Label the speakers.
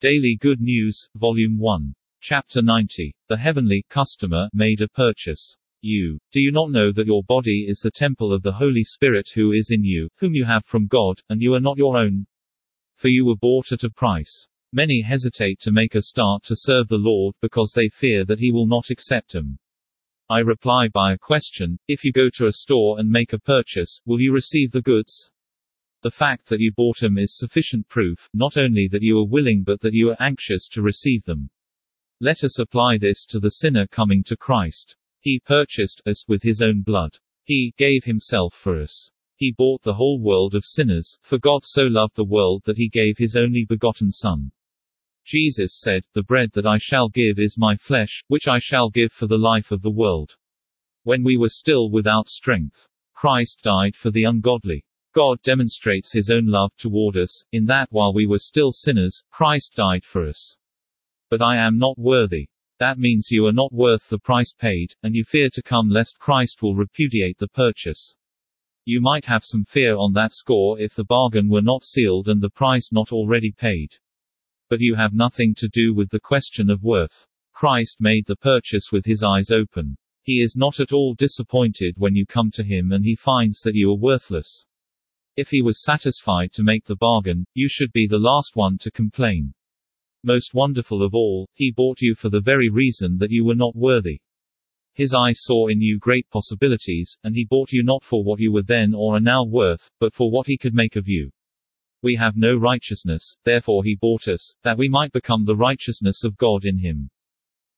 Speaker 1: Daily Good News, Volume 1. Chapter 90. The Heavenly Customer made a purchase. Do you not know that your body is the temple of the Holy Spirit who is in you, whom you have from God, and you are not your own? For you were bought at a price. Many hesitate to make a start to serve the Lord because they fear that He will not accept them. I reply by a question: if you go to a store and make a purchase, will you receive the goods? The fact that you bought them is sufficient proof, not only that you are willing but that you are anxious to receive them. Let us apply this to the sinner coming to Christ. He purchased us with His own blood. He gave Himself for us. He bought the whole world of sinners, for God so loved the world that He gave His only begotten Son. Jesus said, "The bread that I shall give is my flesh, which I shall give for the life of the world." When we were still without strength, Christ died for the ungodly. God demonstrates His own love toward us, in that while we were still sinners, Christ died for us. But I am not worthy. That means you are not worth the price paid, and you fear to come lest Christ will repudiate the purchase. You might have some fear on that score if the bargain were not sealed and the price not already paid. But you have nothing to do with the question of worth. Christ made the purchase with His eyes open. He is not at all disappointed when you come to Him and He finds that you are worthless. If He was satisfied to make the bargain, you should be the last one to complain. Most wonderful of all, He bought you for the very reason that you were not worthy. His eye saw in you great possibilities, and He bought you not for what you were then or are now worth, but for what He could make of you. We have no righteousness, therefore He bought us, that we might become the righteousness of God in Him.